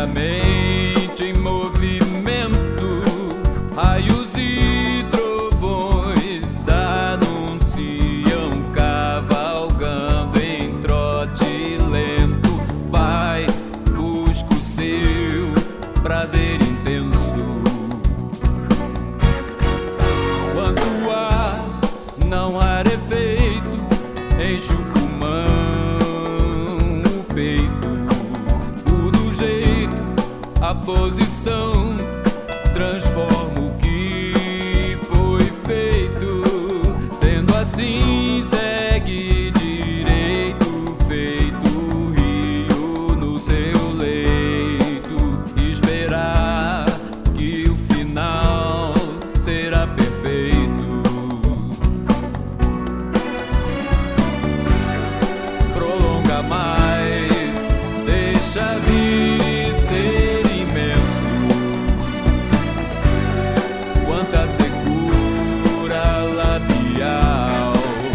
mente em movimento, raios e trovões anunciam, cavalgando em trote lento. Vai, busca o seu prazer intenso. Quando o ar não há efeito, enche o pulmão, o peito. Muda o jeito, a posição, transforma o que foi feito. Sendo assim, segue direito, feito o rio no seu leito. Esperar que o final será perfeito. Prolonga mais, deixa vir e ser imenso. Quanta secura labial.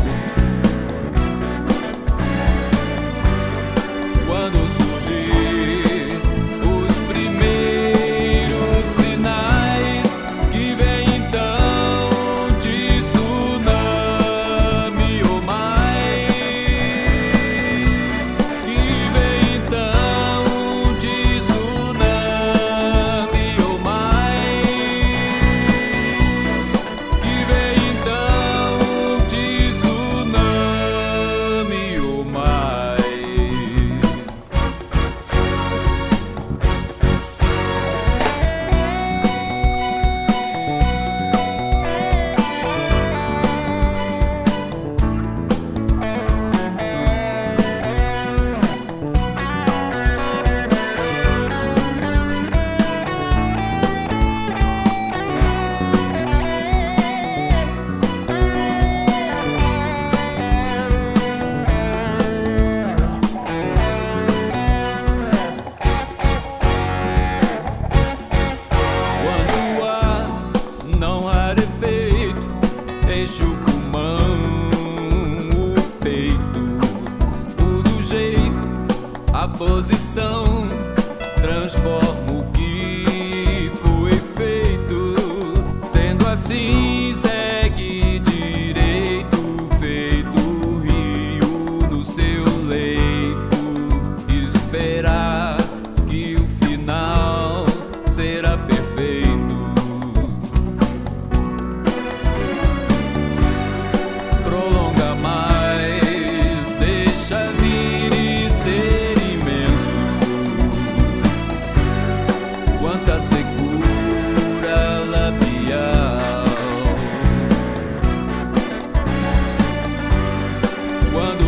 Quando surgir os primeiros sinais, que vem então tsunami ou mais. Que vem então tsunami ou mais. Que vem então tsunami ou mais. Quando o ar não há efeito, enche o pulmão, o peito. Muda o jeito, a posição, transforma o que foi feito. Sendo assim, segue direito, feito o rio no seu leito. Esperar que o final será perfeito. Prolonga mais, deixa vir e ser imenso. Quanta secura labial. Quando